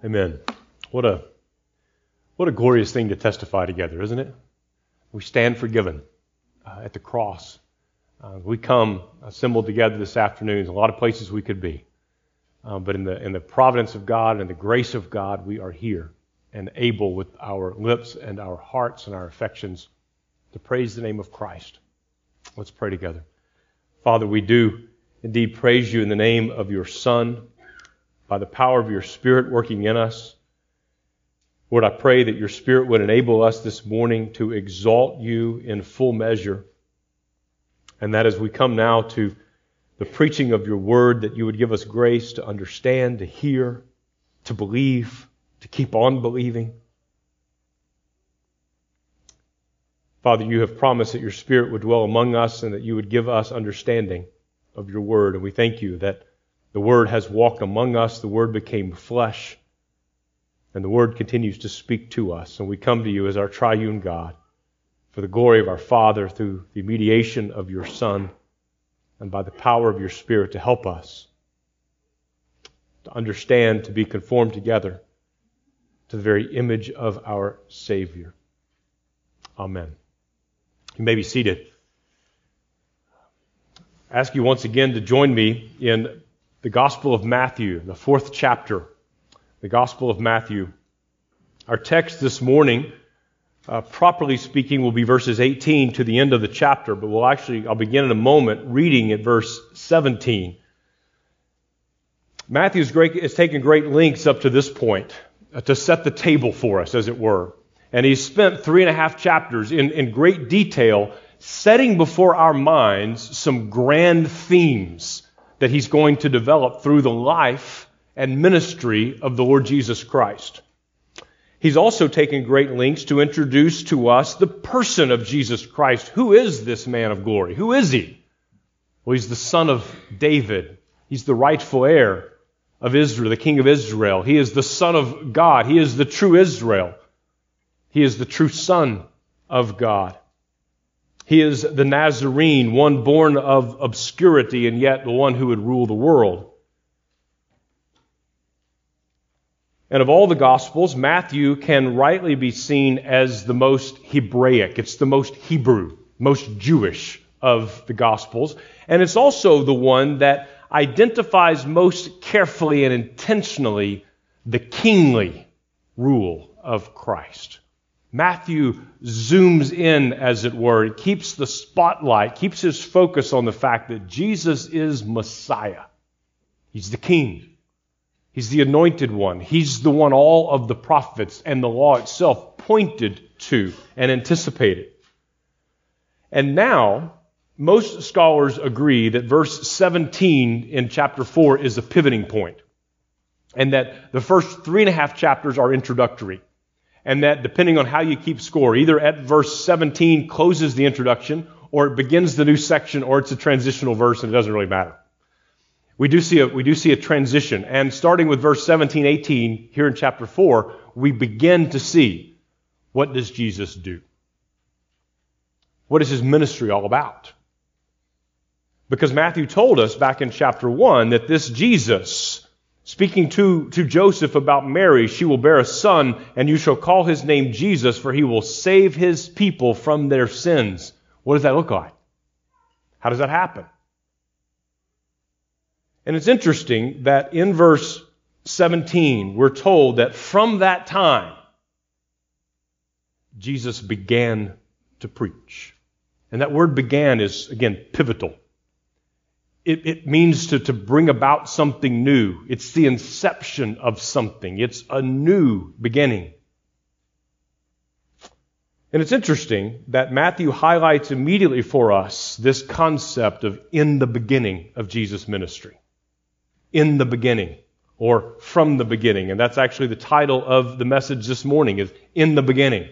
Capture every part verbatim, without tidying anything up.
Amen. What a what a glorious thing to testify together, isn't it? We stand forgiven uh, at the cross. Uh, we come assembled together this afternoon. There's a lot of places we could be, uh, but in the in the providence of God and the grace of God, we are here and able with our lips and our hearts and our affections to praise the name of Christ. Let's pray together. Father, we do indeed praise you in the name of your Son, by the power of your Spirit working in us. Lord, I pray that your Spirit would enable us this morning to exalt you in full measure, and that as we come now to the preaching of your word, that you would give us grace to understand, to hear, to believe, to keep on believing. Father, you have promised that your Spirit would dwell among us and that you would give us understanding of your word. And we thank you that the word has walked among us, the word became flesh, and the word continues to speak to us. And we come to you as our triune God for the glory of our Father through the mediation of your Son and by the power of your Spirit to help us to understand, to be conformed together to the very image of our Savior. Amen. You may be seated. I ask you once again to join me in the Gospel of Matthew, the fourth chapter, the Gospel of Matthew. Our text this morning, uh, properly speaking, will be verses eighteen to the end of the chapter, but we'll actually, I'll begin in a moment reading at verse seventeen. Matthew has taken great lengths up to this point uh, to set the table for us, as it were. And he's spent three and a half chapters in, in great detail setting before our minds some grand themes that he's going to develop through the life and ministry of the Lord Jesus Christ. He's also taken great lengths to introduce to us the person of Jesus Christ. Who is this man of glory? Who is he? Well, he's the son of David. He's the rightful heir of Israel, the king of Israel. He is the son of God. He is the true Israel. He is the true Son of God. He is the Nazarene, one born of obscurity and yet the one who would rule the world. And of all the Gospels, Matthew can rightly be seen as the most Hebraic. It's the most Hebrew, most Jewish of the Gospels. And it's also the one that identifies most carefully and intentionally the kingly rule of Christ. Matthew zooms in, as it were, and keeps the spotlight, keeps his focus on the fact that Jesus is Messiah. He's the King. He's the anointed one. He's the one all of the prophets and the law itself pointed to and anticipated. And now, most scholars agree that verse seventeen in chapter four is a pivoting point, and that the first three and a half chapters are introductory. And that, depending on how you keep score, either at verse seventeen closes the introduction, or it begins the new section, or it's a transitional verse, and it doesn't really matter. We do see a, we do see a transition. And starting with verse seventeen, eighteen, here in chapter four, we begin to see, what does Jesus do? What is his ministry all about? Because Matthew told us back in chapter one that this Jesus, speaking to, to Joseph about Mary, she will bear a son, and you shall call his name Jesus, for he will save his people from their sins. What does that look like? How does that happen? And it's interesting that in verse seventeen, we're told that from that time, Jesus began to preach. And that word began is, again, pivotal. It, it means to, to bring about something new. It's the inception of something. It's a new beginning. And it's interesting that Matthew highlights immediately for us this concept of in the beginning of Jesus' ministry. In the beginning, or from the beginning. And that's actually the title of the message this morning, is In the Beginning.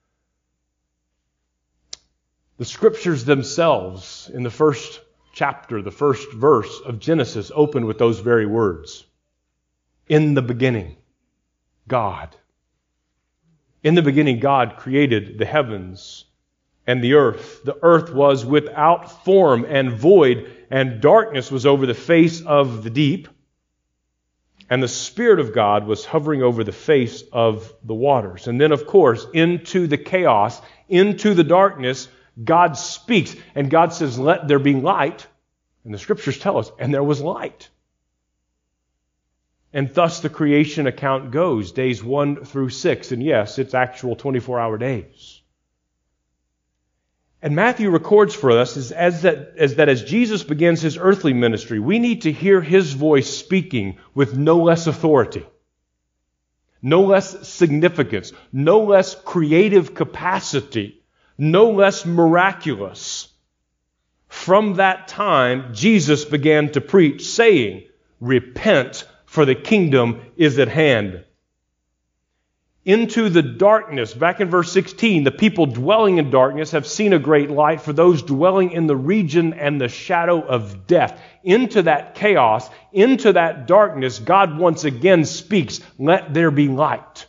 The scriptures themselves in the first chapter, the first verse of Genesis, open with those very words. In the beginning, God. In the beginning, God created the heavens and the earth. The earth was without form and void, and darkness was over the face of the deep. And the Spirit of God was hovering over the face of the waters. And then, of course, into the chaos, into the darkness, God speaks. And God says, let there be light. And the Scriptures tell us, and there was light. And thus the creation account goes, days one through six. And yes, it's actual twenty-four hour days. And Matthew records for us is as that, as that as Jesus begins his earthly ministry, we need to hear his voice speaking with no less authority, no less significance, no less creative capacity, no less miraculous. From that time, Jesus began to preach, saying, repent, for the kingdom is at hand. Into the darkness, back in verse sixteen, the people dwelling in darkness have seen a great light. For those dwelling in the region and the shadow of death, into that chaos, into that darkness, God once again speaks, let there be light.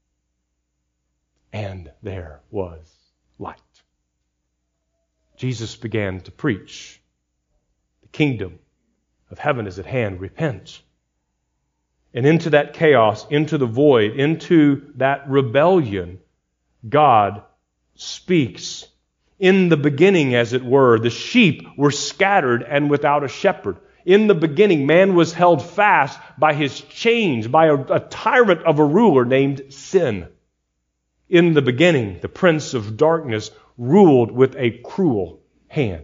And there was light. Jesus began to preach, the kingdom of heaven is at hand, repent. And into that chaos, into the void, into that rebellion, God speaks. In the beginning, as it were, the sheep were scattered and without a shepherd. In the beginning, man was held fast by his chains, by a, a tyrant of a ruler named sin. In the beginning, the prince of darkness ruled with a cruel hand.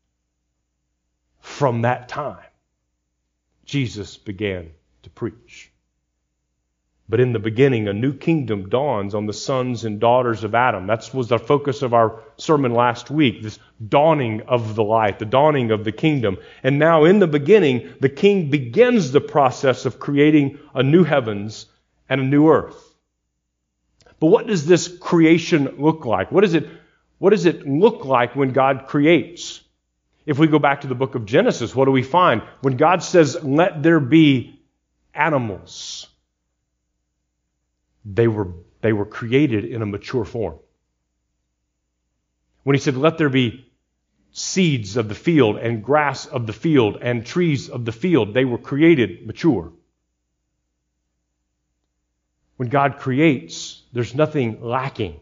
From that time, Jesus began to preach. But in the beginning, a new kingdom dawns on the sons and daughters of Adam. That was the focus of our sermon last week, this dawning of the light, the dawning of the kingdom. And now in the beginning, the king begins the process of creating a new heavens and a new earth. But what does this creation look like? What does it, what does it look like when God creates? If we go back to the book of Genesis, what do we find? When God says, let there be animals, they were, they were created in a mature form. When he said, let there be seeds of the field and grass of the field and trees of the field, they were created mature. When God creates, there's nothing lacking.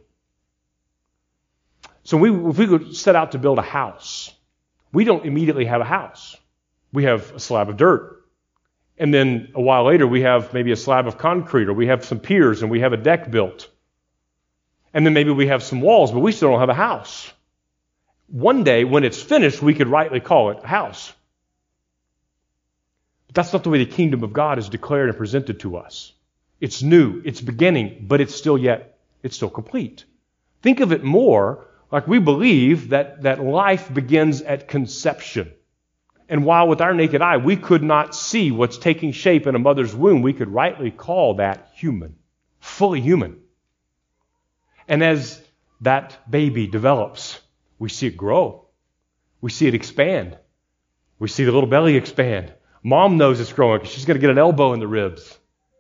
So we, if we could set out to build a house, we don't immediately have a house. We have a slab of dirt. And then a while later, we have maybe a slab of concrete, or we have some piers, and we have a deck built. And then maybe we have some walls, but we still don't have a house. One day, when it's finished, we could rightly call it a house. But that's not the way the kingdom of God is declared and presented to us. It's new, it's beginning, but it's still yet, it's still complete. Think of it more like we believe that, that life begins at conception. And while with our naked eye we could not see what's taking shape in a mother's womb, we could rightly call that human, fully human. And as that baby develops, we see it grow. We see it expand. We see the little belly expand. Mom knows it's growing because she's going to get an elbow in the ribs.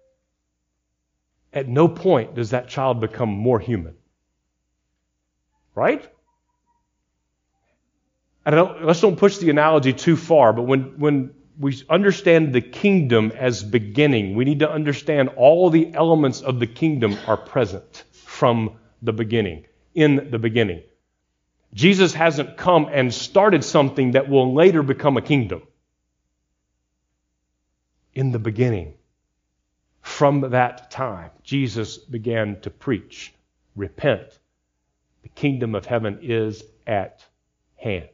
At no point does that child become more human. Right? I don't, let's don't push the analogy too far, but when, when we understand the kingdom as beginning, we need to understand all the elements of the kingdom are present from the beginning, in the beginning. Jesus hasn't come and started something that will later become a kingdom. In the beginning, from that time, Jesus began to preach, repent. The kingdom of heaven is at hand.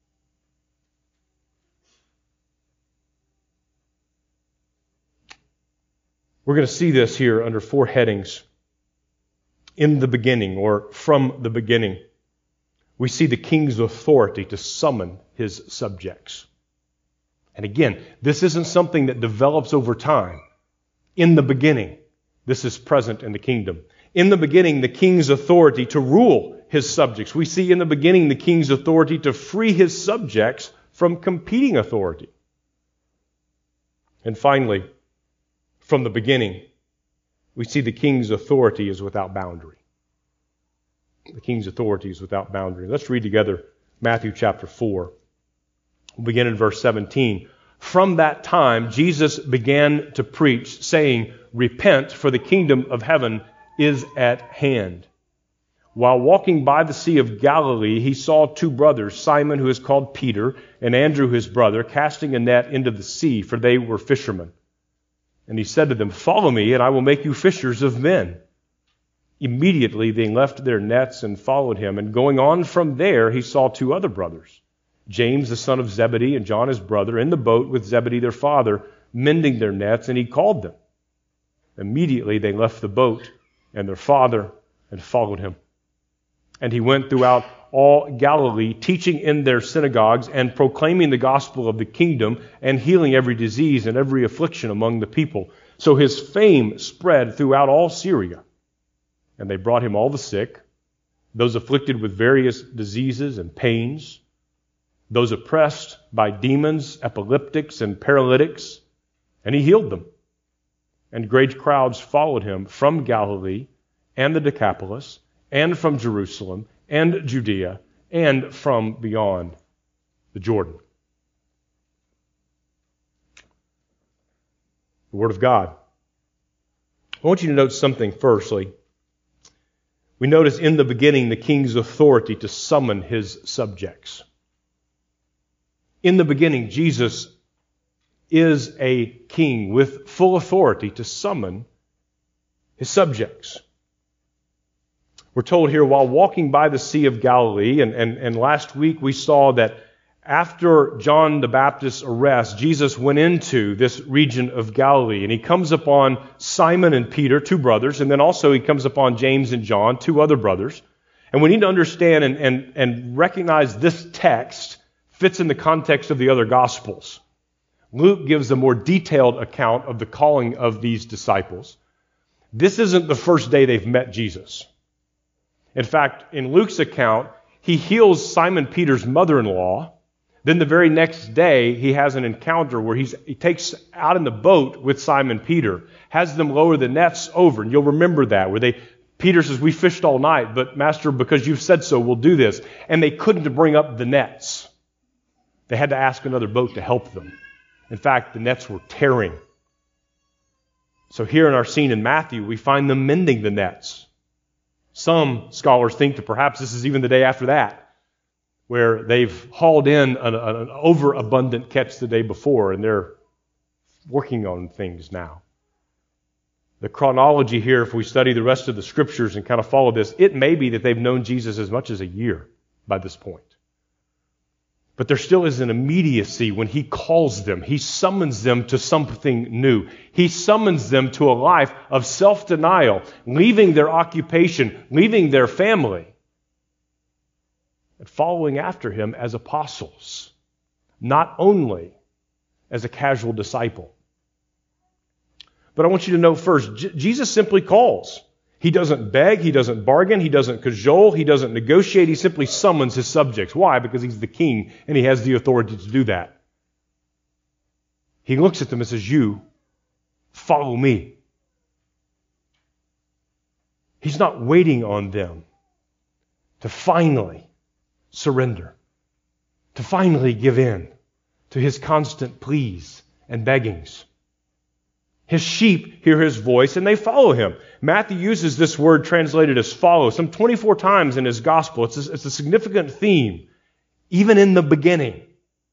We're going to see this here under four headings. In the beginning, or from the beginning, we see the king's authority to summon his subjects. And again, this isn't something that develops over time. In the beginning, this is present in the kingdom. In the beginning, the king's authority to rule his subjects. We see in the beginning the king's authority to free his subjects from competing authority. And finally, from the beginning, we see the king's authority is without boundary. The king's authority is without boundary. Let's read together Matthew chapter four. We'll begin in verse seventeen. From that time, Jesus began to preach, saying, "Repent, for the kingdom of heaven is at hand." While walking by the Sea of Galilee, he saw two brothers, Simon, who is called Peter, and Andrew, his brother, casting a net into the sea, for they were fishermen. And he said to them, "Follow me, and I will make you fishers of men." Immediately they left their nets and followed him. And going on from there, he saw two other brothers, James, the son of Zebedee, and John, his brother, in the boat with Zebedee, their father, mending their nets, and he called them. Immediately they left the boat and their father and followed him. And he went throughout all Galilee, teaching in their synagogues and proclaiming the gospel of the kingdom and healing every disease and every affliction among the people. So his fame spread throughout all Syria. And they brought him all the sick, those afflicted with various diseases and pains, those oppressed by demons, epileptics, and paralytics, and he healed them. And great crowds followed him from Galilee and the Decapolis, and from Jerusalem, and Judea, and from beyond the Jordan. The Word of God. I want you to note something firstly. We notice in the beginning the king's authority to summon his subjects. In the beginning, Jesus is a king with full authority to summon his subjects. We're told here, while walking by the Sea of Galilee, and, and, and last week we saw that after John the Baptist's arrest, Jesus went into this region of Galilee, and he comes upon Simon and Peter, two brothers, and then also he comes upon James and John, two other brothers. And we need to understand and, and, and recognize this text fits in the context of the other Gospels. Luke gives a more detailed account of the calling of these disciples. This isn't the first day they've met Jesus. In fact, in Luke's account, he heals Simon Peter's mother-in-law. Then the very next day, he has an encounter where he's, he takes out in the boat with Simon Peter, has them lower the nets over. And you'll remember that, where they Peter says, "We fished all night, but Master, because you've said so, we'll do this." And they couldn't bring up the nets. They had to ask another boat to help them. In fact, the nets were tearing. So here in our scene in Matthew, we find them mending the nets. Some scholars think that perhaps this is even the day after that, where they've hauled in an, an overabundant catch the day before, and they're working on things now. The chronology here, if we study the rest of the Scriptures and kind of follow this, it may be that they've known Jesus as much as a year by this point. But there still is an immediacy when he calls them. He summons them to something new. He summons them to a life of self-denial, leaving their occupation, leaving their family, and following after him as apostles, not only as a casual disciple. But I want you to know first, J- Jesus simply calls. He doesn't beg, he doesn't bargain, he doesn't cajole, he doesn't negotiate, he simply summons his subjects. Why? Because he's the king and he has the authority to do that. He looks at them and says, "You, follow me." He's not waiting on them to finally surrender, to finally give in to his constant pleas and beggings. His sheep hear his voice and they follow him. Matthew uses this word translated as follow some twenty-four times in his gospel. It's a, it's a significant theme, even in the beginning.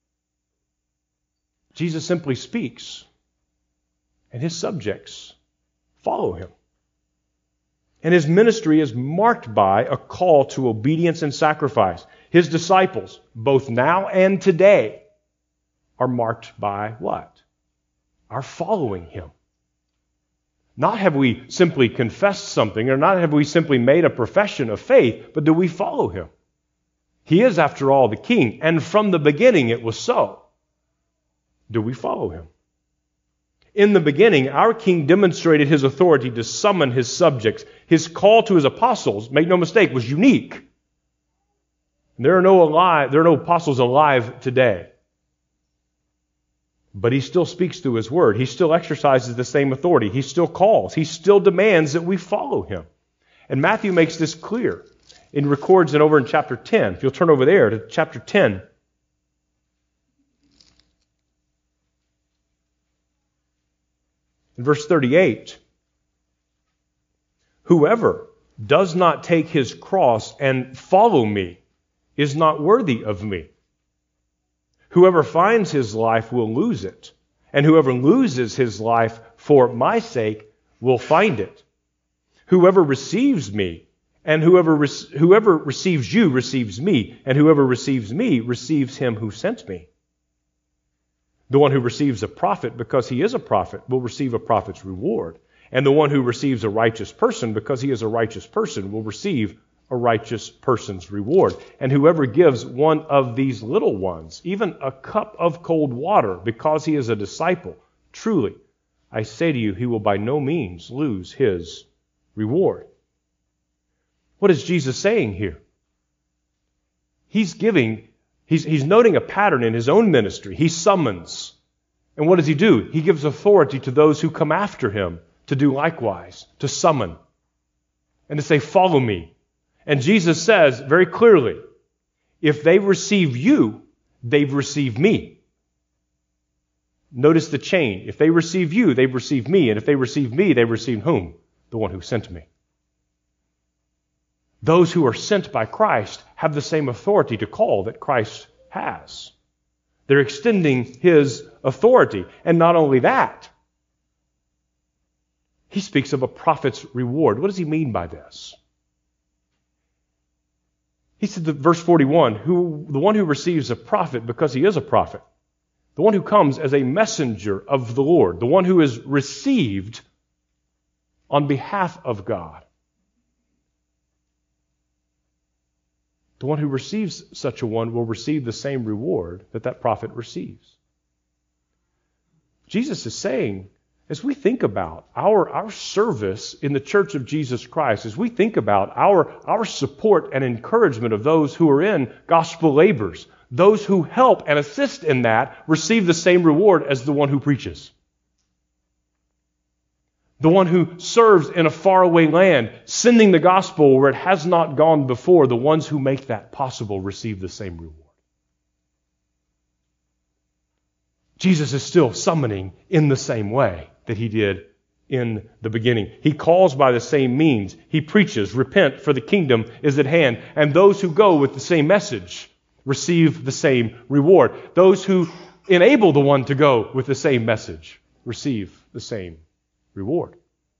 Jesus simply speaks, and his subjects follow him. And his ministry is marked by a call to obedience and sacrifice. His disciples, both now and today, are marked by what? Our following him. Not have we simply confessed something, or not have we simply made a profession of faith, but do we follow him? He is, after all, the king, and from the beginning it was so. Do we follow him? In the beginning, our king demonstrated his authority to summon his subjects. His call to his apostles, make no mistake, was unique. There are no alive, there are no apostles alive today. But he still speaks through his word. He still exercises the same authority. He still calls. He still demands that we follow him. And Matthew makes this clear. It records it over in chapter ten. If you'll turn over there to chapter ten. In verse thirty-eight, whoever does not take his cross and follow me is not worthy of me. Whoever finds his life will lose it, and whoever loses his life for my sake will find it. Whoever receives me, and whoever re- whoever receives you receives me, and whoever receives me receives him who sent me. The one who receives a prophet because he is a prophet will receive a prophet's reward. And the one who receives a righteous person because he is a righteous person will receive a righteous person's reward. And whoever gives one of these little ones, even a cup of cold water, because he is a disciple, truly, I say to you, he will by no means lose his reward. What is Jesus saying here? He's giving, he's, he's noting a pattern in his own ministry. He summons. And what does he do? He gives authority to those who come after him to do likewise, to summon, and to say, follow me. And Jesus says very clearly, if they receive you, they've received me. Notice the chain. If they receive you, they've received me. And if they receive me, they've received whom? The one who sent me. Those who are sent by Christ have the same authority to call that Christ has. They're extending his authority. And not only that, he speaks of a prophet's reward. What does he mean by this? He said, that verse forty-one, who, the one who receives a prophet because he is a prophet, the one who comes as a messenger of the Lord, the one who is received on behalf of God. The one who receives such a one will receive the same reward that that prophet receives. Jesus is saying, as we think about our, our service in the Church of Jesus Christ, as we think about our, our support and encouragement of those who are in gospel labors, those who help and assist in that receive the same reward as the one who preaches. The one who serves in a faraway land, sending the gospel where it has not gone before, the ones who make that possible receive the same reward. Jesus is still summoning in the same way that he did in the beginning. He calls by the same means. He preaches, repent, for the kingdom is at hand. And those who go with the same message receive the same reward. Those who enable the one to go with the same message receive the same reward.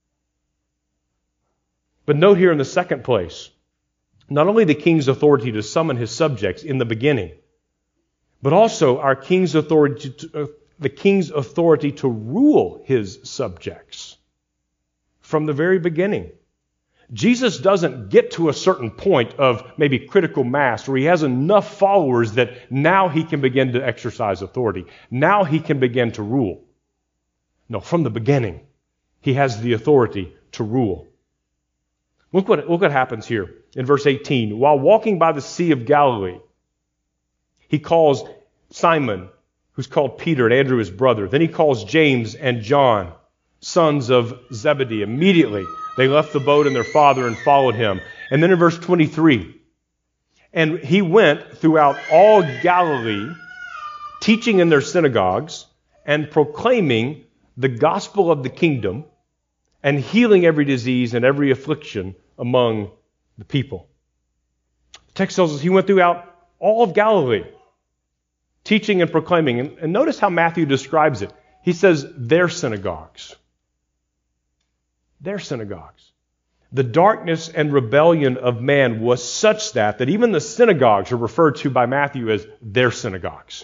But note here in the second place, not only the king's authority to summon his subjects in the beginning, but also our king's authority to, uh, the king's authority to rule his subjects from the very beginning. Jesus doesn't get to a certain point of maybe critical mass where he has enough followers that now he can begin to exercise authority. Now he can begin to rule. No, from the beginning, he has the authority to rule. Look what, look what happens here in verse eighteen. While walking by the Sea of Galilee, he calls Simon, who's called Peter, and Andrew his brother. Then he calls James and John, sons of Zebedee. Immediately they left the boat and their father and followed him. And then in verse twenty-three, and he went throughout all Galilee, teaching in their synagogues and proclaiming the gospel of the kingdom and healing every disease and every affliction among the people. The text tells us he went throughout all of Galilee, teaching and proclaiming. And, and notice how Matthew describes it. He says, their synagogues. Their synagogues. The darkness and rebellion of man was such that, that even the synagogues are referred to by Matthew as their synagogues.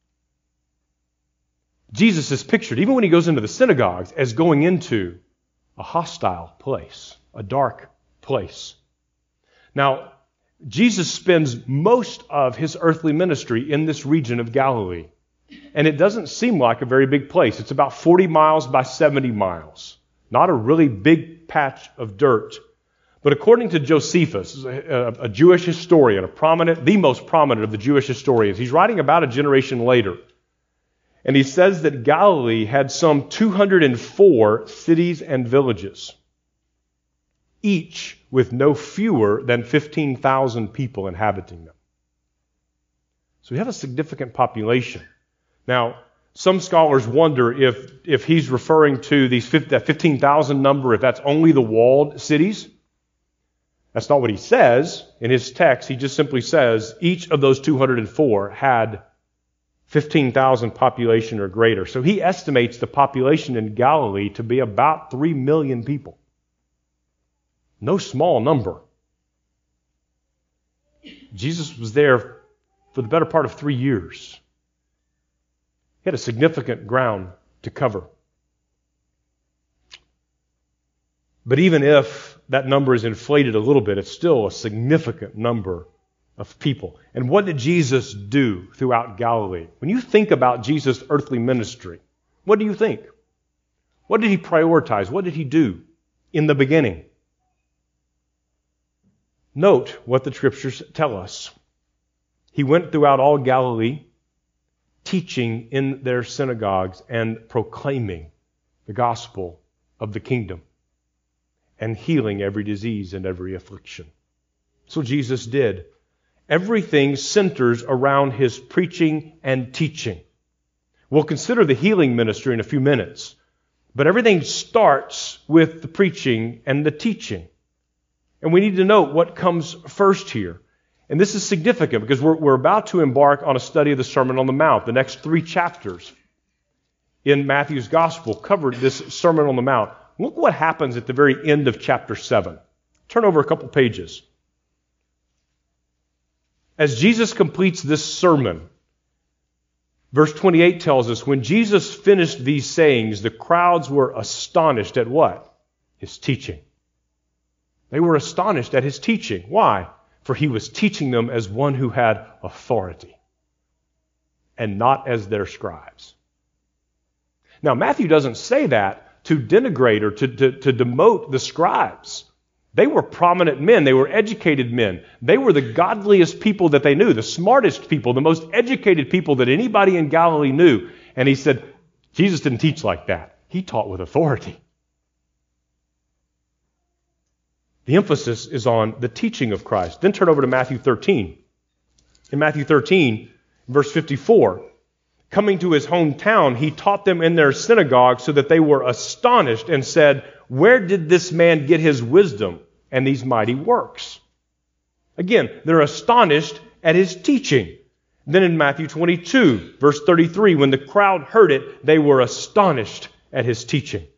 Jesus is pictured, even when he goes into the synagogues, as going into a hostile place, a dark place. Now, Jesus spends most of his earthly ministry in this region of Galilee. And it doesn't seem like a very big place. It's about forty miles by seventy miles. Not a really big patch of dirt. But according to Josephus, a, a Jewish historian, a prominent, the most prominent of the Jewish historians, he's writing about a generation later. And he says that Galilee had some two hundred four cities and villages, each with no fewer than fifteen thousand people inhabiting them. So we have a significant population. Now, Some scholars wonder if, if he's referring to these that fifteen thousand number, if that's only the walled cities. That's not what he says in his text. He just simply says each of those two hundred four had fifteen thousand population or greater. So he estimates the population in Galilee to be about three million people. No small number. Jesus was there for the better part of three years. He had a significant ground to cover. But even if that number is inflated a little bit, it's still a significant number of people. And what did Jesus do throughout Galilee? When you think about Jesus' earthly ministry, what do you think? What did he prioritize? What did he do in the beginning? Note what the scriptures tell us. He went throughout all Galilee, teaching in their synagogues and proclaiming the gospel of the kingdom and healing every disease and every affliction. So Jesus did. Everything centers around his preaching and teaching. We'll consider the healing ministry in a few minutes, but everything starts with the preaching and the teaching. And we need to note what comes first here. And this is significant because we're, we're about to embark on a study of the Sermon on the Mount. The next three chapters in Matthew's Gospel covered this Sermon on the Mount. Look what happens at the very end of chapter seven. Turn over a couple pages. As Jesus completes this sermon, verse twenty-eight tells us, when Jesus finished these sayings, the crowds were astonished at what? His teaching. They were astonished at his teaching. Why? For he was teaching them as one who had authority and not as their scribes. Now, Matthew doesn't say that to denigrate or to, to, to demote the scribes. They were prominent men. They were educated men. They were the godliest people that they knew, the smartest people, the most educated people that anybody in Galilee knew. And he said, Jesus didn't teach like that. He taught with authority. The emphasis is on the teaching of Christ. Then turn over to Matthew thirteen. In Matthew thirteen, verse fifty-four, coming to his hometown, he taught them in their synagogue so that they were astonished and said, where did this man get his wisdom and these mighty works? Again, they're astonished at his teaching. Then in Matthew twenty-two, verse thirty-three, when the crowd heard it, they were astonished at his teaching.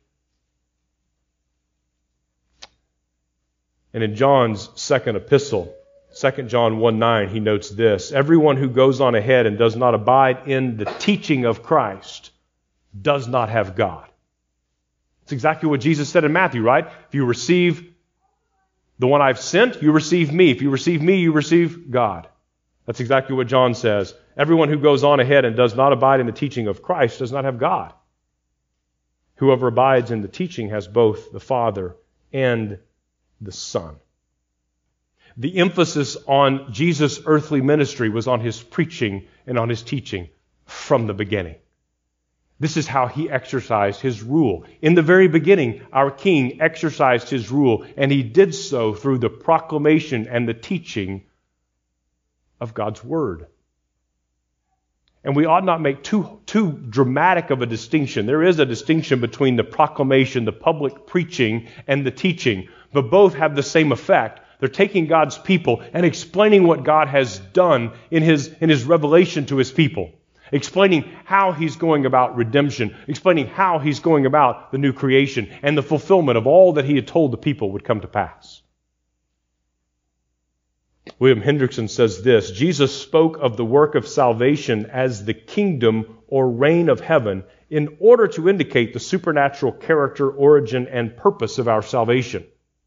And in John's second epistle, Second John one nine, he notes this: everyone who goes on ahead and does not abide in the teaching of Christ does not have God. It's exactly what Jesus said in Matthew, right? If you receive the one I've sent, you receive me. If you receive me, you receive God. That's exactly what John says. Everyone who goes on ahead and does not abide in the teaching of Christ does not have God. Whoever abides in the teaching has both the Father and the Son. The emphasis on Jesus' earthly ministry was on his preaching and on his teaching from the beginning. This is how he exercised his rule. In the very beginning, our King exercised his rule, and he did so through the proclamation and the teaching of God's Word. And we ought not make too, too dramatic of a distinction. There is a distinction between the proclamation, the public preaching, and the teaching, but both have the same effect. They're taking God's people and explaining what God has done in his, in his revelation to his people. Explaining how he's going about redemption. Explaining how he's going about the new creation and the fulfillment of all that he had told the people would come to pass. William Hendrickson says this: Jesus spoke of the work of salvation as the kingdom or reign of heaven in order to indicate the supernatural character, origin, and purpose of our salvation.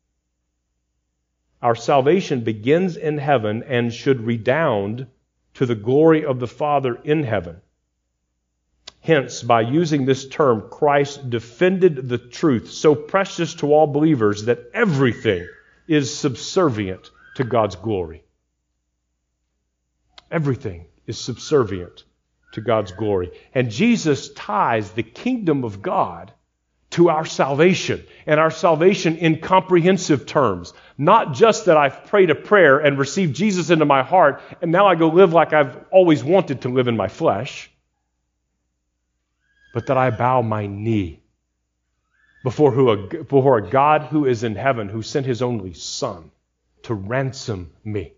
Our salvation begins in heaven and should redound to the glory of the Father in heaven. Hence, by using this term, Christ defended the truth so precious to all believers that everything is subservient to God's glory. Everything is subservient to God's glory. And Jesus ties the kingdom of God to our salvation, and our salvation in comprehensive terms. Not just that I've prayed a prayer and received Jesus into my heart, and now I go live like I've always wanted to live in my flesh. but that I bow my knee before, who, before a God who is in heaven, who sent his only Son to ransom me,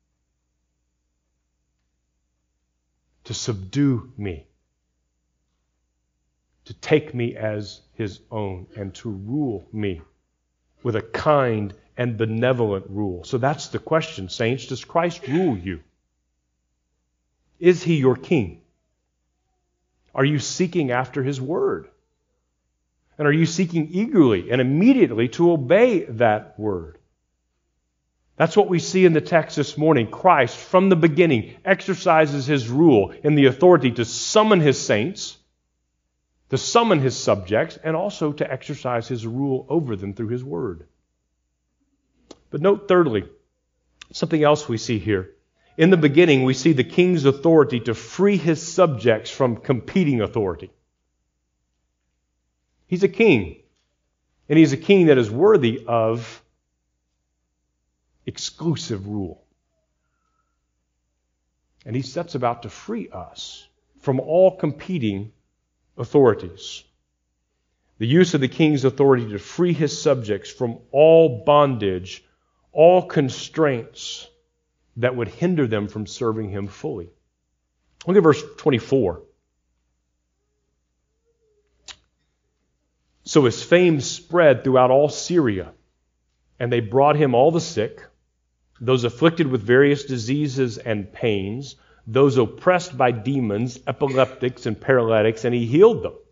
to subdue me, to take me as his own, and to rule me with a kind and benevolent rule. So that's the question, saints. Does Christ rule you? Is he your king? Are you seeking after his word? And are you seeking eagerly and immediately to obey that word? That's what we see in the text this morning. Christ, from the beginning, exercises his rule in the authority to summon his saints, to summon his subjects, and also to exercise his rule over them through his word. But note thirdly, something else we see here. In the beginning, we see the king's authority to free his subjects from competing authority. He's a king, and he's a king that is worthy of exclusive rule. And he sets about to free us from all competing authorities. The use of the king's authority to free his subjects from all bondage, all constraints that would hinder them from serving him fully. Look at verse twenty-four. So his fame spread throughout all Syria, and they brought him all the sick, those afflicted with various diseases and pains, those oppressed by demons, epileptics and paralytics, and he healed them.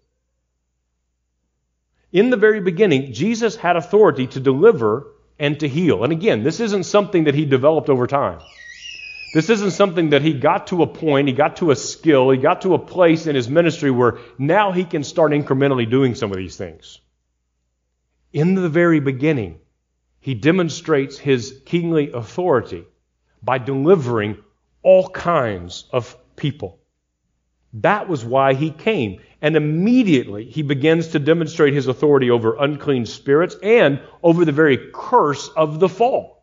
In the very beginning, Jesus had authority to deliver and to heal. And again, this isn't something that he developed over time. This isn't something that he got to a point, he got to a skill, he got to a place in his ministry where now he can start incrementally doing some of these things. In the very beginning, he demonstrates his kingly authority by delivering all kinds of people. That was why he came. And immediately he begins to demonstrate his authority over unclean spirits and over the very curse of the fall.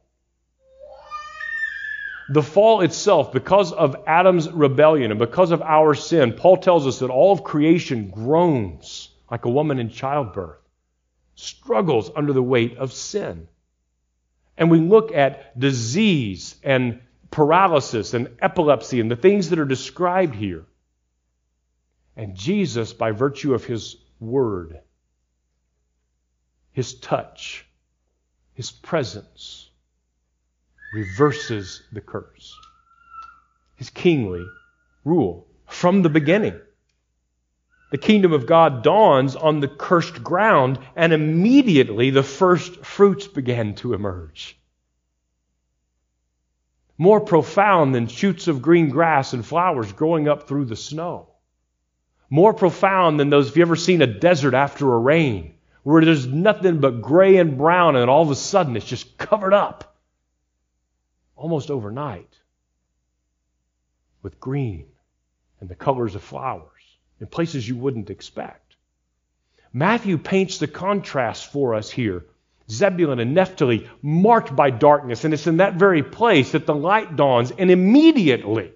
The fall itself, because of Adam's rebellion and because of our sin, Paul tells us that all of creation groans like a woman in childbirth, struggles under the weight of sin. And we look at disease and paralysis and epilepsy and the things that are described here. And Jesus, by virtue of his word, his touch, his presence, reverses the curse. His kingly rule from the beginning. The kingdom of God dawns on the cursed ground, and immediately the first fruits began to emerge. More profound than shoots of green grass and flowers growing up through the snow. More profound than those, if you've ever seen a desert after a rain, where there's nothing but gray and brown, and all of a sudden it's just covered up, almost overnight, with green and the colors of flowers in places you wouldn't expect. Matthew paints the contrast for us here. Zebulun and Naphtali marked by darkness, and it's in that very place that the light dawns, and immediately,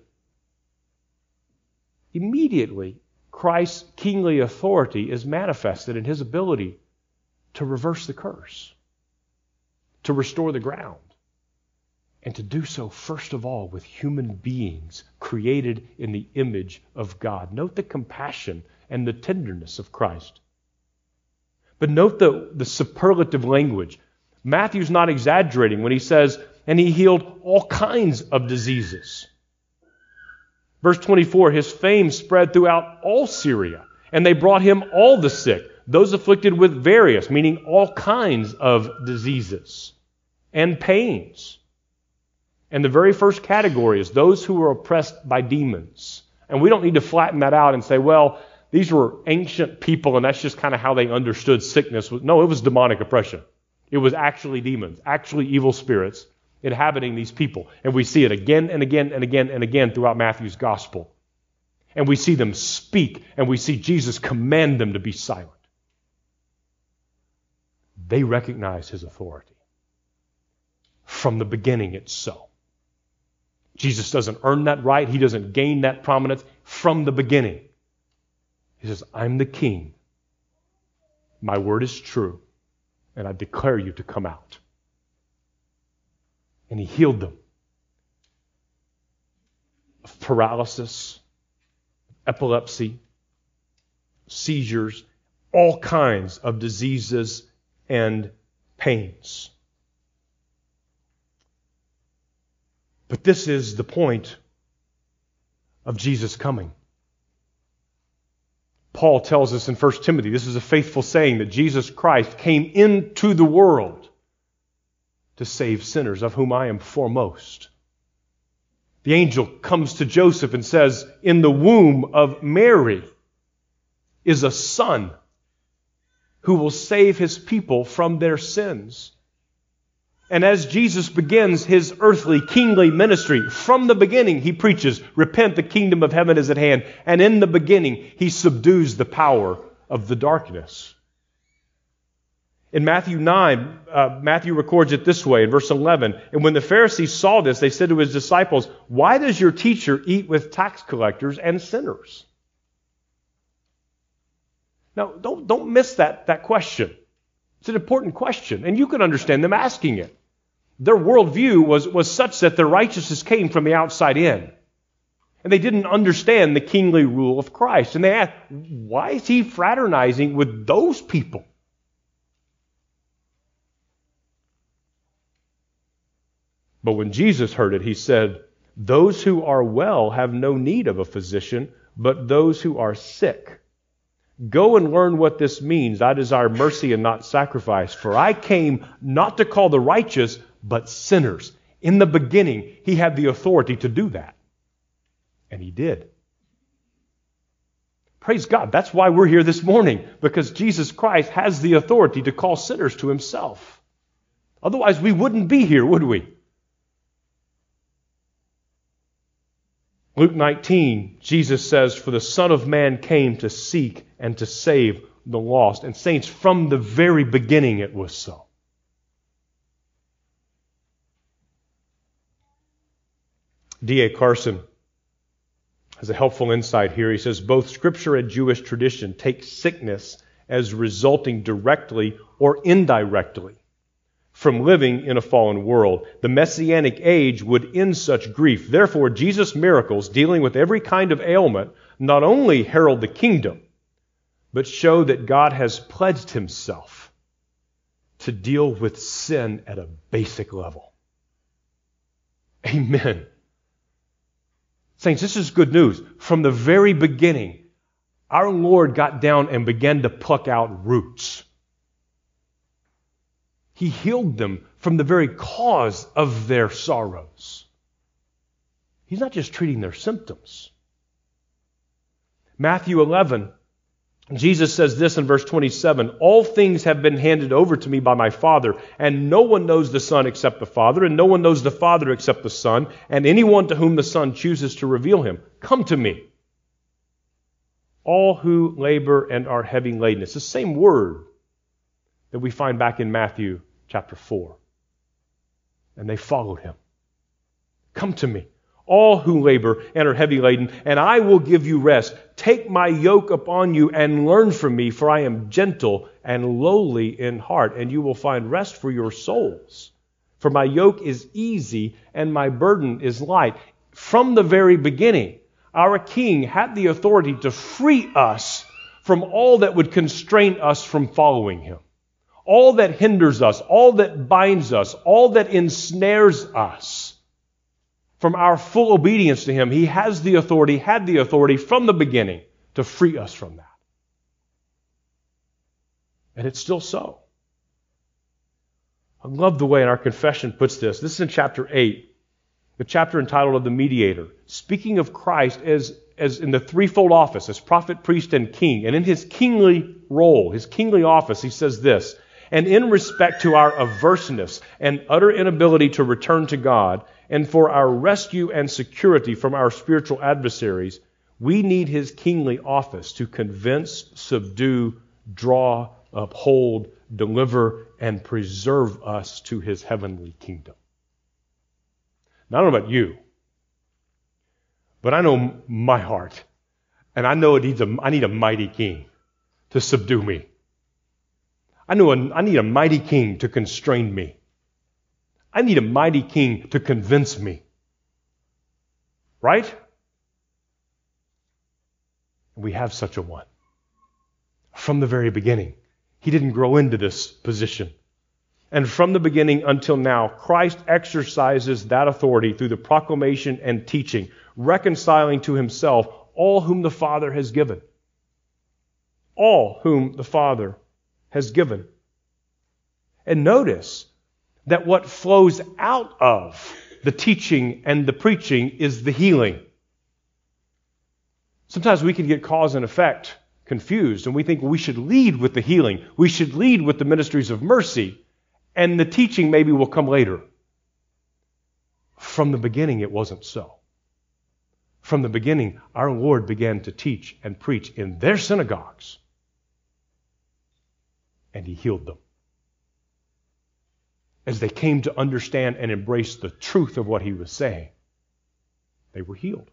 immediately, Christ's kingly authority is manifested in his ability to reverse the curse, to restore the ground, and to do so, first of all, with human beings created in the image of God. Note the compassion and the tenderness of Christ. But note the, the superlative language. Matthew's not exaggerating when he says, and he healed all kinds of diseases. Verse twenty-four, his fame spread throughout all Syria, and they brought him all the sick, those afflicted with various, meaning all kinds of diseases and pains. And the very first category is those who were oppressed by demons. And we don't need to flatten that out and say, well, these were ancient people and that's just kind of how they understood sickness. No, it was demonic oppression. It was actually demons, actually evil spirits inhabiting these people. And we see it again and again and again and again throughout Matthew's gospel. And we see them speak, and we see Jesus command them to be silent. They recognize his authority. From the beginning, it's so. Jesus doesn't earn that right. He doesn't gain that prominence from the beginning. He says, I'm the king. My word is true, and I declare you to come out. And he healed them of paralysis, epilepsy, seizures, all kinds of diseases and pains. But this is the point of Jesus coming. Paul tells us in First Timothy, this is a faithful saying, that Jesus Christ came into the world to save sinners, of whom I am foremost. The angel comes to Joseph and says, in the womb of Mary is a son who will save his people from their sins. And as Jesus begins his earthly, kingly ministry, from the beginning he preaches, repent, the kingdom of heaven is at hand. And in the beginning he subdues the power of the darkness. In Matthew nine, uh, Matthew records it this way in verse eleven. And when the Pharisees saw this, they said to his disciples, why does your teacher eat with tax collectors and sinners? Now, don't, don't miss that, that question. It's an important question, and you can understand them asking it. Their worldview was, was such that their righteousness came from the outside in. And they didn't understand the kingly rule of Christ. And they asked, why is he fraternizing with those people? But when Jesus heard it, he said, those who are well have no need of a physician, but those who are sick. Go and learn what this means. I desire mercy and not sacrifice, for I came not to call the righteous, but sinners. In the beginning, he had the authority to do that. And he did. Praise God. That's why we're here this morning, because Jesus Christ has the authority to call sinners to himself. Otherwise, we wouldn't be here, would we? Luke nineteen, Jesus says, for the Son of Man came to seek and to save the lost. And saints, from the very beginning it was so. D A Carson has a helpful insight here. He says, both Scripture and Jewish tradition take sickness as resulting directly or indirectly from living in a fallen world. The Messianic age would end such grief. Therefore, Jesus' miracles dealing with every kind of ailment not only herald the kingdom, but show that God has pledged himself to deal with sin at a basic level. Amen. Saints, this is good news. From the very beginning, our Lord got down and began to pluck out roots. He healed them from the very cause of their sorrows. He's not just treating their symptoms. Matthew eleven, Jesus says this in verse twenty-seven, all things have been handed over to me by my Father, and no one knows the Son except the Father, and no one knows the Father except the Son, and anyone to whom the Son chooses to reveal him. Come to me, all who labor and are heavy laden. It's the same word that we find back in Matthew chapter four. And they followed him. Come to me, all who labor and are heavy laden, and I will give you rest. Take my yoke upon you and learn from me, for I am gentle and lowly in heart, and you will find rest for your souls. For my yoke is easy and my burden is light. From the very beginning, our King had the authority to free us from all that would constrain us from following him. All that hinders us, all that binds us, all that ensnares us from our full obedience to him. He has the authority, had the authority from the beginning to free us from that. And it's still so. I love the way our confession puts this. This is in chapter eight, the chapter entitled of the Mediator, speaking of Christ as, as in the threefold office, as prophet, priest, and king. And in his kingly role, his kingly office, he says this, and in respect to our averseness and utter inability to return to God, and for our rescue and security from our spiritual adversaries, we need his kingly office to convince, subdue, draw, uphold, deliver, and preserve us to his heavenly kingdom. Now, I don't know about you, but I know my heart And I know it needs a, I need a mighty king to subdue me. I know a, I need a mighty king to constrain me. I need a mighty king to convince me. Right? We have such a one. From the very beginning. He didn't grow into this position. And from the beginning until now, Christ exercises that authority through the proclamation and teaching, reconciling to himself all whom the Father has given. All whom the Father has given. And notice that what flows out of the teaching and the preaching is the healing. Sometimes we can get cause and effect confused, and we think we should lead with the healing. We should lead with the ministries of mercy, and the teaching maybe will come later. From the beginning, it wasn't so. From the beginning, our Lord began to teach and preach in their synagogues, and he healed them. As they came to understand and embrace the truth of what he was saying, they were healed.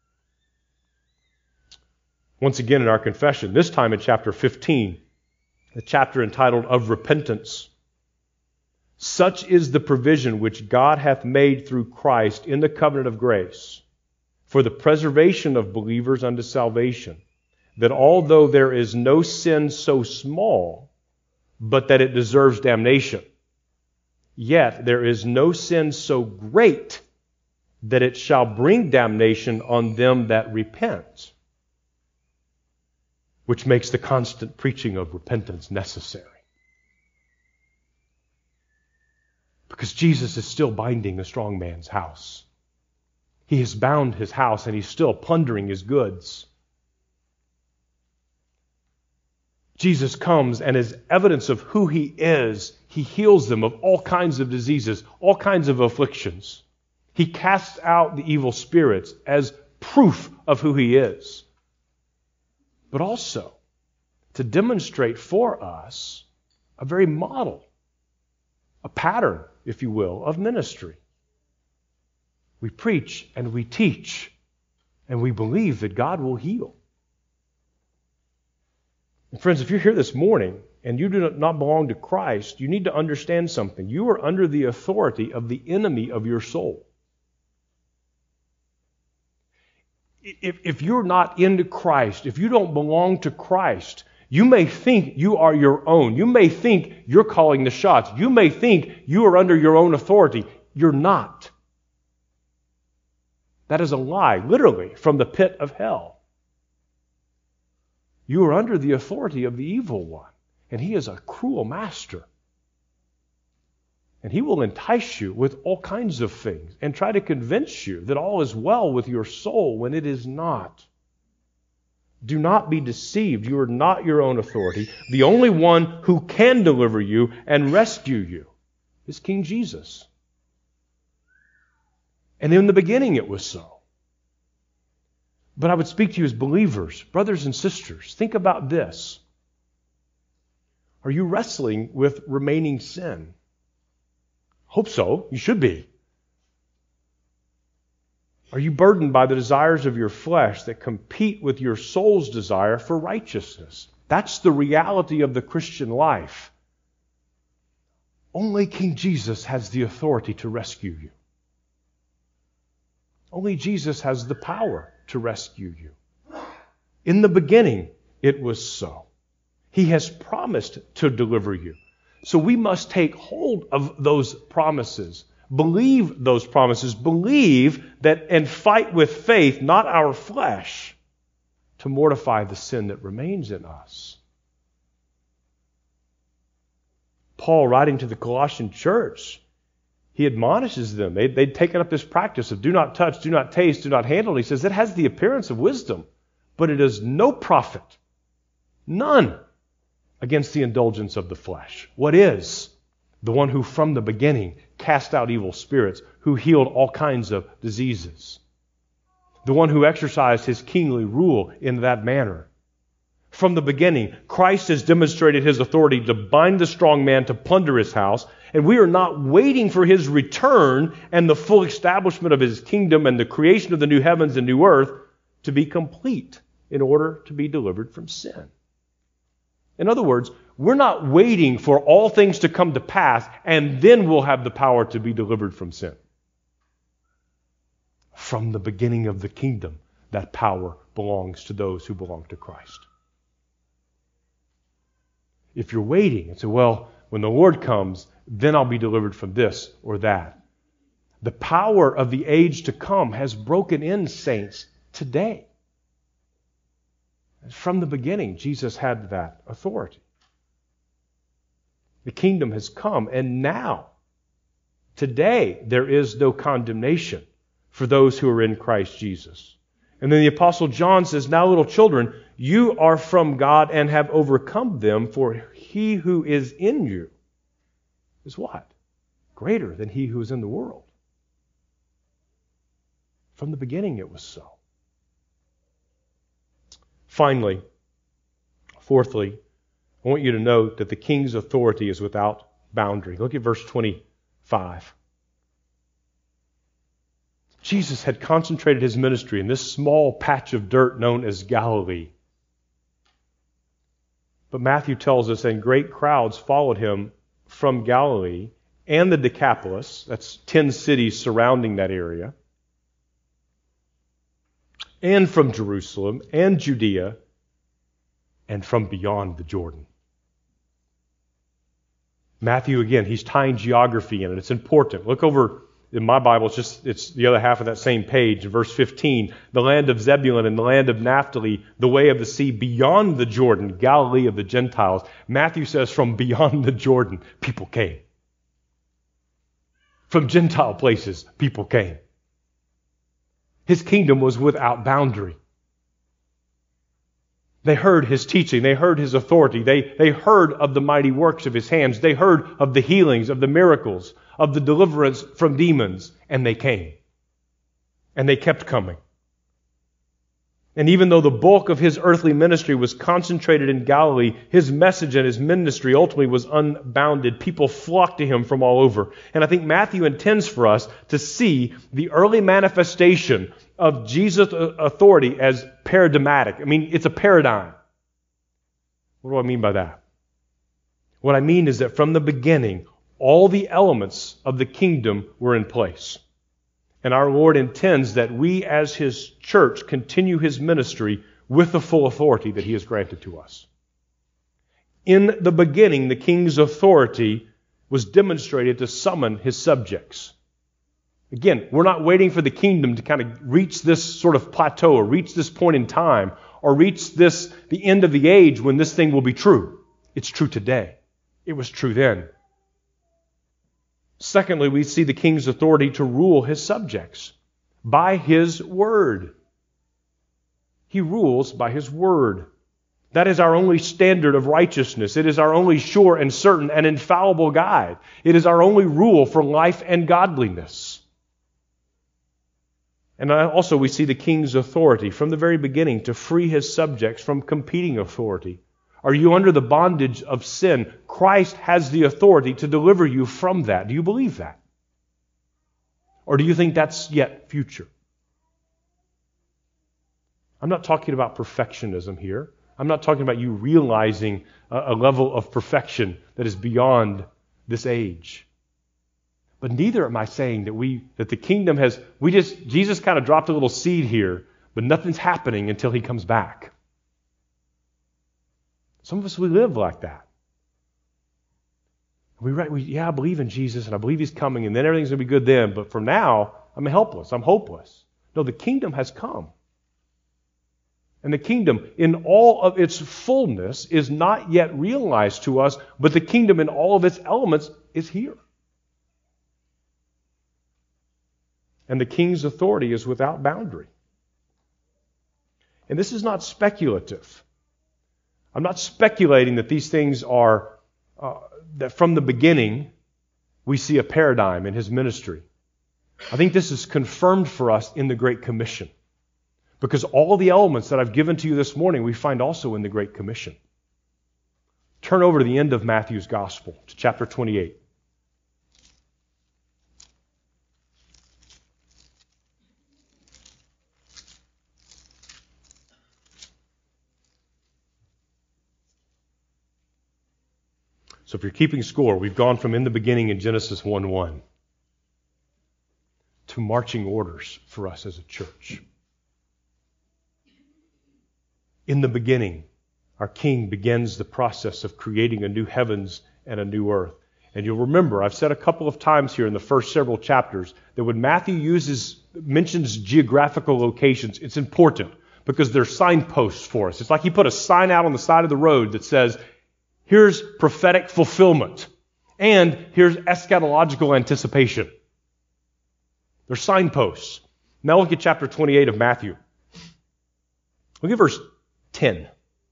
Once again in our confession, this time in chapter fifteen, the chapter entitled Of Repentance. Such is the provision which God hath made through Christ in the covenant of grace, for the preservation of believers unto salvation, that although there is no sin so small, but that it deserves damnation, yet there is no sin so great that it shall bring damnation on them that repent, which makes the constant preaching of repentance necessary. Because Jesus is still binding the strong man's house. He has bound his house and he's still plundering his goods. Jesus comes, and as evidence of who he is, he heals them of all kinds of diseases, all kinds of afflictions. He casts out the evil spirits as proof of who he is. But also to demonstrate for us a very model, a pattern, if you will, of ministry. We preach and we teach, and we believe that God will heal. And friends, if you're here this morning and you do not belong to Christ, you need to understand something. You are under the authority of the enemy of your soul. If, if you're not into Christ, if you don't belong to Christ, you may think you are your own. You may think you're calling the shots. You may think you are under your own authority. You're not. That is a lie, literally, from the pit of hell. You are under the authority of the evil one, and he is a cruel master. And he will entice you with all kinds of things and try to convince you that all is well with your soul when it is not. Do not be deceived. You are not your own authority. The only one who can deliver you and rescue you is King Jesus. And in the beginning it was so. But I would speak to you as believers, brothers and sisters. Think about this. Are you wrestling with remaining sin? Hope so. You should be. Are you burdened by the desires of your flesh that compete with your soul's desire for righteousness? That's the reality of the Christian life. Only King Jesus has the authority to rescue you. Only Jesus has the power to rescue you. In the beginning, it was so. He has promised to deliver you. So we must take hold of those promises. Believe those promises. Believe that and fight with faith, not our flesh, to mortify the sin that remains in us. Paul, writing to the Colossian church, he admonishes them. They, they'd taken up this practice of do not touch, do not taste, do not handle. He says it has the appearance of wisdom, but it is no profit, none, against the indulgence of the flesh. What is? The one who from the beginning cast out evil spirits, who healed all kinds of diseases. The one who exercised his kingly rule in that manner. From the beginning, Christ has demonstrated his authority to bind the strong man, to plunder his house, and we are not waiting for his return and the full establishment of his kingdom and the creation of the new heavens and new earth to be complete in order to be delivered from sin. In other words, we're not waiting for all things to come to pass and then we'll have the power to be delivered from sin. From the beginning of the kingdom, that power belongs to those who belong to Christ. If you're waiting and say, well, when the Lord comes, then I'll be delivered from this or that. The power of the age to come has broken in, saints, today. From the beginning, Jesus had that authority. The kingdom has come, and now, today, there is no condemnation for those who are in Christ Jesus. And then the Apostle John says, now, little children, you are from God and have overcome them, for he who is in you is what? Greater than he who is in the world. From the beginning it was so. Finally, fourthly, I want you to note that the king's authority is without boundary. Look at verse twenty-five. Jesus had concentrated his ministry in this small patch of dirt known as Galilee. But Matthew tells us, and great crowds followed him from Galilee and the Decapolis, that's ten cities surrounding that area, and from Jerusalem and Judea, and from beyond the Jordan. Matthew, again, he's tying geography in it. It's important. Look over in my Bible, it's just it's the other half of that same page, verse fifteen. The land of Zebulun and the land of Naphtali, the way of the sea beyond the Jordan, Galilee of the Gentiles. Matthew says from beyond the Jordan, people came. From Gentile places, people came. His kingdom was without boundary. They heard his teaching. They heard his authority. They, they heard of the mighty works of his hands. They heard of the healings, of the miracles, of the deliverance from demons. And they came. And they kept coming. And even though the bulk of his earthly ministry was concentrated in Galilee, his message and his ministry ultimately was unbounded. People flocked to him from all over. And I think Matthew intends for us to see the early manifestation of Jesus' authority as paradigmatic. I mean, it's a paradigm. What do I mean by that? What I mean is that from the beginning, all the elements of the kingdom were in place. And our Lord intends that we as His church continue His ministry with the full authority that He has granted to us. In the beginning, the king's authority was demonstrated to summon his subjects. Again, we're not waiting for the kingdom to kind of reach this sort of plateau or reach this point in time or reach this the end of the age when this thing will be true. It's true today. It was true then. Secondly, we see the king's authority to rule his subjects by his word. He rules by his word. That is our only standard of righteousness. It is our only sure and certain and infallible guide. It is our only rule for life and godliness. And also we see the king's authority from the very beginning to free his subjects from competing authority. Are you under the bondage of sin? Christ has the authority to deliver you from that. Do you believe that? Or do you think that's yet future? I'm not talking about perfectionism here. I'm not talking about you realizing a, a level of perfection that is beyond this age. But neither am I saying that we that the kingdom has we just Jesus kind of dropped a little seed here, but nothing's happening until He comes back. Some of us, we live like that. We, we yeah, I believe in Jesus and I believe He's coming and then everything's going to be good then. But for now, I'm helpless. I'm hopeless. No, the kingdom has come. And the kingdom in all of its fullness is not yet realized to us, but the kingdom in all of its elements is here. And the king's authority is without boundary. And this is not speculative. I'm not speculating that these things are, uh, that from the beginning we see a paradigm in His ministry. I think this is confirmed for us in the Great Commission. Because all the elements that I've given to you this morning we find also in the Great Commission. Turn over to the end of Matthew's Gospel, to chapter twenty-eight. So if you're keeping score, we've gone from in the beginning in Genesis one one to marching orders for us as a church. In the beginning, our King begins the process of creating a new heavens and a new earth. And you'll remember, I've said a couple of times here in the first several chapters that when Matthew uses, mentions geographical locations, it's important because they're signposts for us. It's like he put a sign out on the side of the road that says, here's prophetic fulfillment, and here's eschatological anticipation. They're signposts. Now look at chapter twenty-eight of Matthew. Look at verse ten.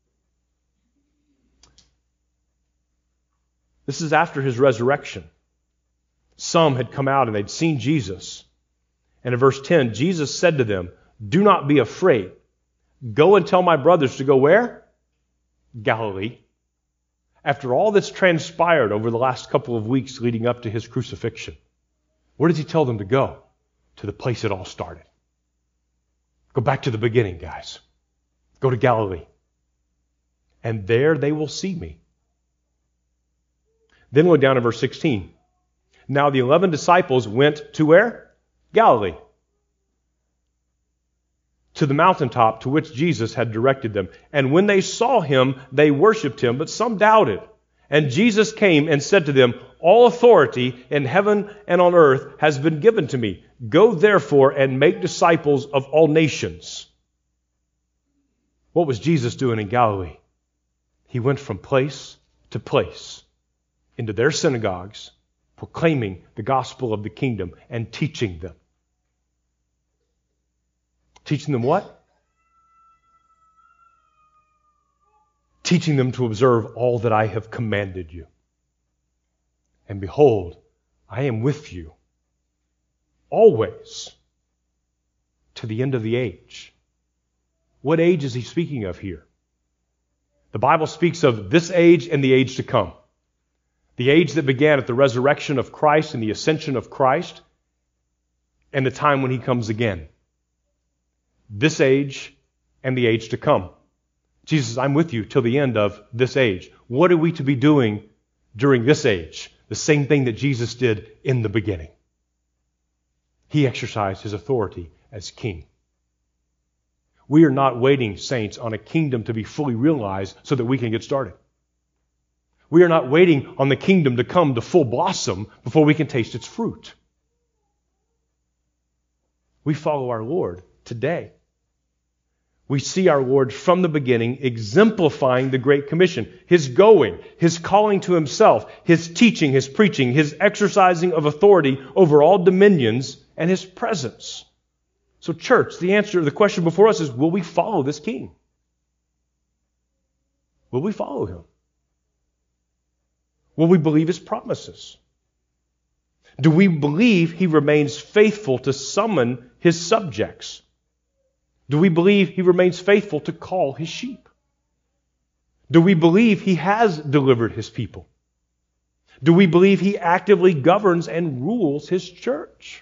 This is after his resurrection. Some had come out and they'd seen Jesus. And in verse ten, Jesus said to them, "Do not be afraid. Go and tell my brothers to go where? Galilee." After all that's transpired over the last couple of weeks leading up to his crucifixion, where does he tell them to go? To the place it all started. Go back to the beginning, guys. Go to Galilee. And there they will see me. Then look down at verse sixteen. Now the eleven disciples went to where? Galilee. To the mountaintop to which Jesus had directed them. And when they saw him, they worshipped him, but some doubted. And Jesus came and said to them, "All authority in heaven and on earth has been given to me. Go therefore and make disciples of all nations." What was Jesus doing in Galilee? He went from place to place into their synagogues, proclaiming the gospel of the kingdom and teaching them. Teaching them what? Teaching them to observe all that I have commanded you. And behold, I am with you always to the end of the age. What age is he speaking of here? The Bible speaks of this age and the age to come. The age that began at the resurrection of Christ and the ascension of Christ, and the time when he comes again. This age and the age to come. Jesus says, I'm with you till the end of this age. What are we to be doing during this age? The same thing that Jesus did in the beginning. He exercised his authority as king. We are not waiting, saints, on a kingdom to be fully realized so that we can get started. We are not waiting on the kingdom to come to full blossom before we can taste its fruit. We follow our Lord today. We see our Lord from the beginning exemplifying the Great Commission. His going, His calling to Himself, His teaching, His preaching, His exercising of authority over all dominions, and His presence. So church, the answer to the question before us is, will we follow this King? Will we follow Him? Will we believe His promises? Do we believe He remains faithful to summon His subjects? Do we believe He remains faithful to call His sheep? Do we believe He has delivered His people? Do we believe He actively governs and rules His church?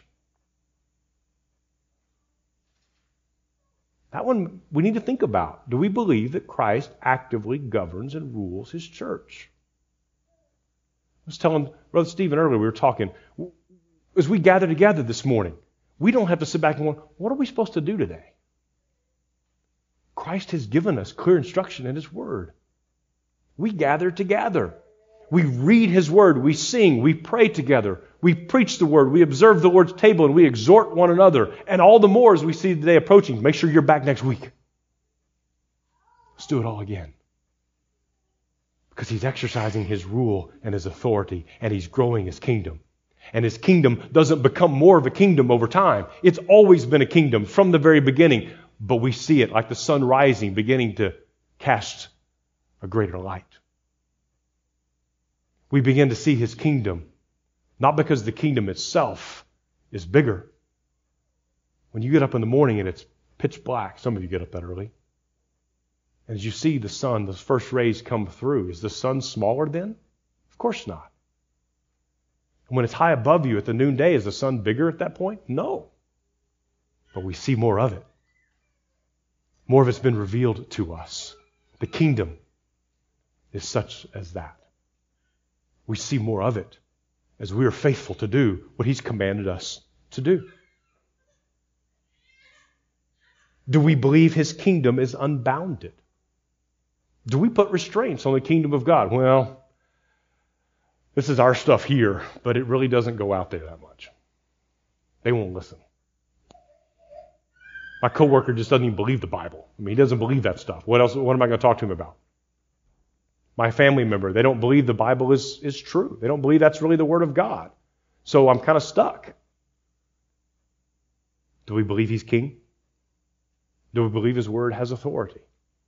That one we need to think about. Do we believe that Christ actively governs and rules His church? I was telling Brother Stephen earlier, we were talking, as we gather together this morning, we don't have to sit back and wonder, what are we supposed to do today? Christ has given us clear instruction in His Word. We gather together. We read His Word. We sing. We pray together. We preach the Word. We observe the Lord's table, and we exhort one another. And all the more as we see the day approaching. Make sure you're back next week. Let's do it all again. Because He's exercising His rule and His authority, and He's growing His kingdom. And His kingdom doesn't become more of a kingdom over time. It's always been a kingdom from the very beginning. But we see it like the sun rising, beginning to cast a greater light. We begin to see His kingdom, not because the kingdom itself is bigger. When you get up in the morning and it's pitch black, some of you get up that early, and as you see the sun, those first rays come through, is the sun smaller then? Of course not. And when it's high above you at the noonday, is the sun bigger at that point? No. But we see more of it. More of it's been revealed to us. The kingdom is such as that. we see more of it as we are faithful to do what He's commanded us to do. Do we believe His kingdom is unbounded? Do we put restraints on the kingdom of God? Well, this is our stuff here, but it really doesn't go out there that much. They won't listen. My coworker just doesn't even believe the Bible. I mean, he doesn't believe that stuff. What else? What am I going to talk to him about? My family member, they don't believe the Bible is, is true. They don't believe that's really the Word of God. So I'm kind of stuck. Do we believe He's king? Do we believe His Word has authority?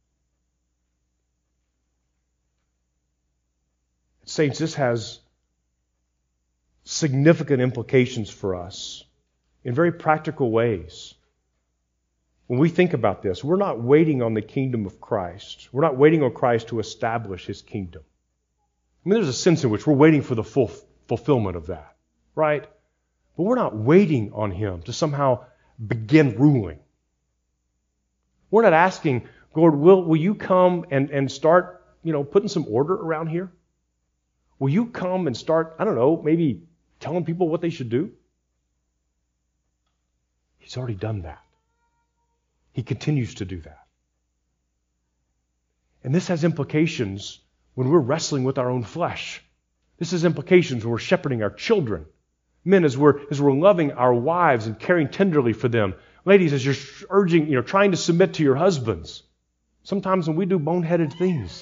Saints, this has significant implications for us in very practical ways. When we think about this, we're not waiting on the kingdom of Christ. We're not waiting on Christ to establish His kingdom. I mean, there's a sense in which we're waiting for the full fulfillment of that, right? But we're not waiting on Him to somehow begin ruling. We're not asking, Lord, will, will you come and, and start, you know, putting some order around here? Will you come and start, I don't know, maybe telling people what they should do? He's already done that. He continues to do that. And this has implications when we're wrestling with our own flesh. This has implications when we're shepherding our children. Men, as we're, as we're loving our wives and caring tenderly for them. Ladies, as you're urging, you know, trying to submit to your husbands. Sometimes when we do boneheaded things.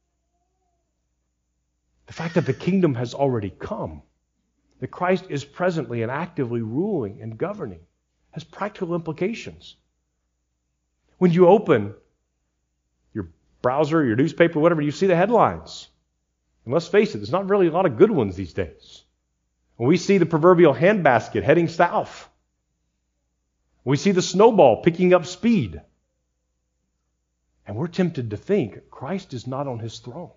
The fact that the kingdom has already come, that Christ is presently and actively ruling and governing, has practical implications. When you open your browser, your newspaper, whatever, you see the headlines. And let's face it, there's not really a lot of good ones these days. When we see the proverbial handbasket heading south, we see the snowball picking up speed, and we're tempted to think Christ is not on His throne.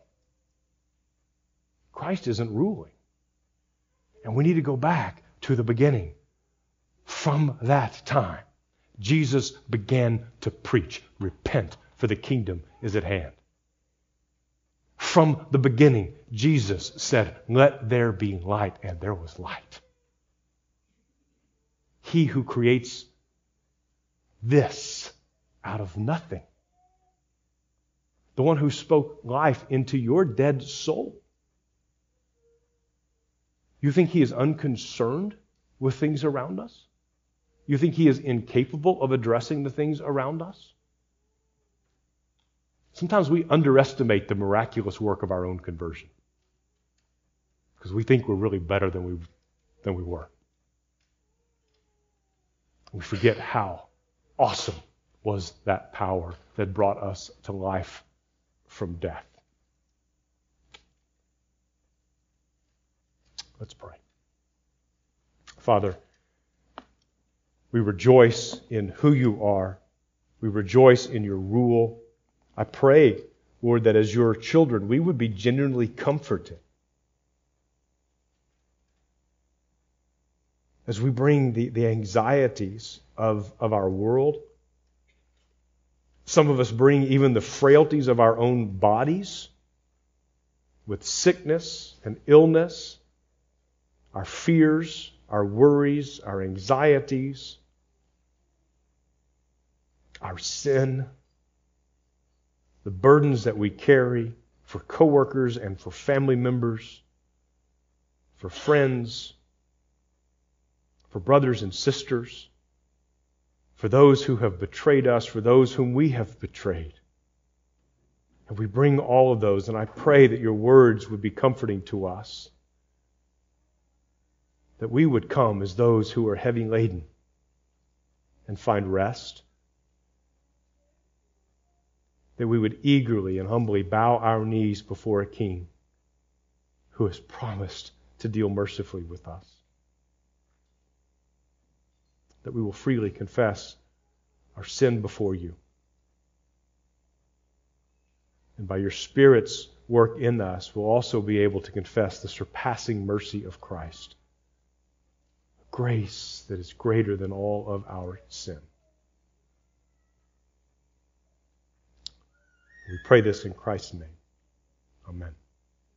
Christ isn't ruling. And we need to go back to the beginning. From that time, Jesus began to preach, repent, for the kingdom is at hand. From the beginning, Jesus said, let there be light, and there was light. He who creates this out of nothing, the one who spoke life into your dead soul, you think He is unconcerned with things around us? You think He is incapable of addressing the things around us? Sometimes we underestimate the miraculous work of our own conversion because we think we're really better than we, than we were. We forget how awesome was that power that brought us to life from death. Let's pray. Father, we rejoice in who You are. We rejoice in Your rule. I pray, Lord, that as Your children, we would be genuinely comforted as we bring the, the anxieties of, of our world. Some of us bring even the frailties of our own bodies with sickness and illness, our fears, our worries, our anxieties, our sin, the burdens that we carry for coworkers and for family members, for friends, for brothers and sisters, for those who have betrayed us, for those whom we have betrayed. And we bring all of those, and I pray that Your words would be comforting to us, that we would come as those who are heavy laden and find rest, that we would eagerly and humbly bow our knees before a King who has promised to deal mercifully with us, that we will freely confess our sin before You, and by Your Spirit's work in us, we'll also be able to confess the surpassing mercy of Christ, grace that is greater than all of our sin. We pray this in Christ's name. Amen.